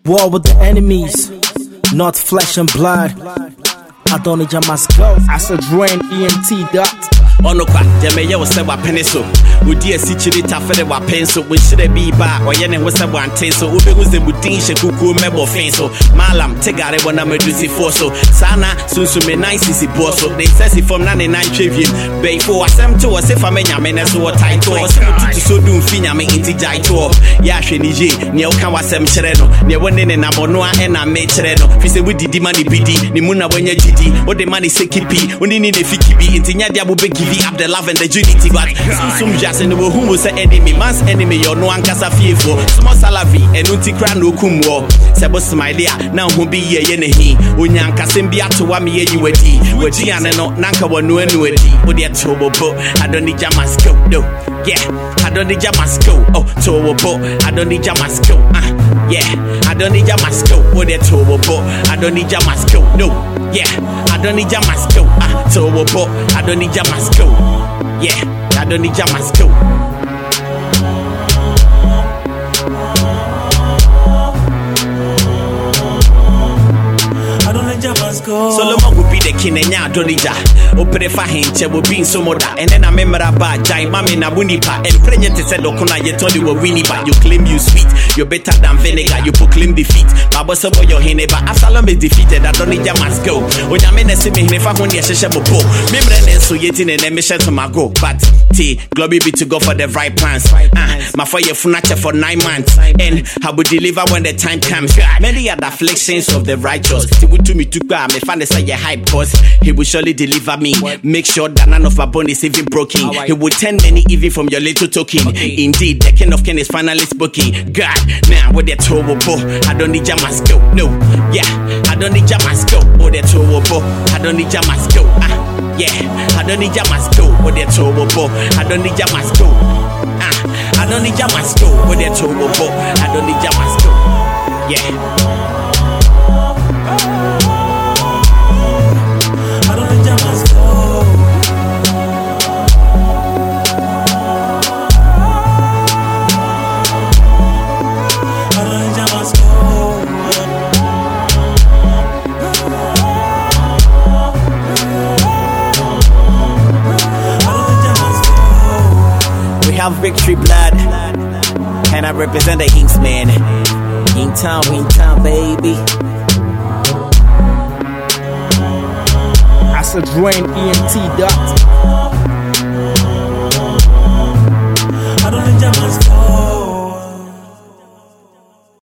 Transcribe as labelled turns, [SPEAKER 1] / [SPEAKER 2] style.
[SPEAKER 1] War with the enemies, not flesh and blood. Adonijah must go. As a drain ENT dot.
[SPEAKER 2] Onoka, Jamaica was a pencil. Would you see Chili Taffet a pencil? We should be back or Yen was a one taste. So Ube was the Budinche Kuku Mebo Faso. Malam, Tegare when I'm a duty for so. Sana, soon to me nice is it bosso. They says it from 99 tribune. Bay for a sem to us if I may menace or title. So do Fina me into Jaito. Yashi Niji, Neo Kawasem Chereno. Near one in Abonoa and I made Chereno. Fise with the money BD, Nimuna when you GD, or the money say Kipi, when you need a Fiki in Tinyadia will be up the love and the unity, but some just in the who was an enemy, man's enemy, or no one casa fearful, small salary, and unti crown no kumwo. Sebos my dear, now who be ye yenehi, Unyanka Simbia to Wami, you were D, where Gianna no Nanka were no annuity, or the Tobo boat, I don't need Jamasco, no, yeah, I don't need Jamasco, oh, Tobo boat, I don't need Jamasco, yeah, I don't need Jamasco, or the Tobo boat, I don't need Jamasco, no, yeah, I don't need Jamasco, Tobo boat, I don't need Jamasco. Yeah, I don't need Jamasco. Solomon would be the king and ya Donija. Opere for him, will be so moda. And then I remember about Jai Mammy Nabunipa and pregnant said Okuna, you told you were winning, but you claim you sweet. You're better than vinegar, you proclaim defeat. Baba Sabo your hene, but Absalom is defeated. I don't need Jamasco. When I mean, I see me if I want the Sheshabo. Remember, and so yet in an emission to my go. But T, glory be to God for the right plans. My fire funacha for 9 months. And I will deliver when the time comes. Many are the afflictions of the righteous. To me to grab me, find say hype cause he will surely deliver me. Make sure that none of my bone is even broken. He will turn many even from your little token. Indeed, the king of king is finally spoken. God, now with the turbo, I don't need Jamasco. No, yeah, I don't need Jamasco. Or the turbo, I don't need Jamasco. Yeah, I don't need Jamasco. Or the turbo, I don't need Jamasco. I don't need Jamasco. Or the turbo, I don't need Jamasco. Yeah. Victory blood, and I represent the Hinks man. In town, baby.
[SPEAKER 1] As a drain ENT dot.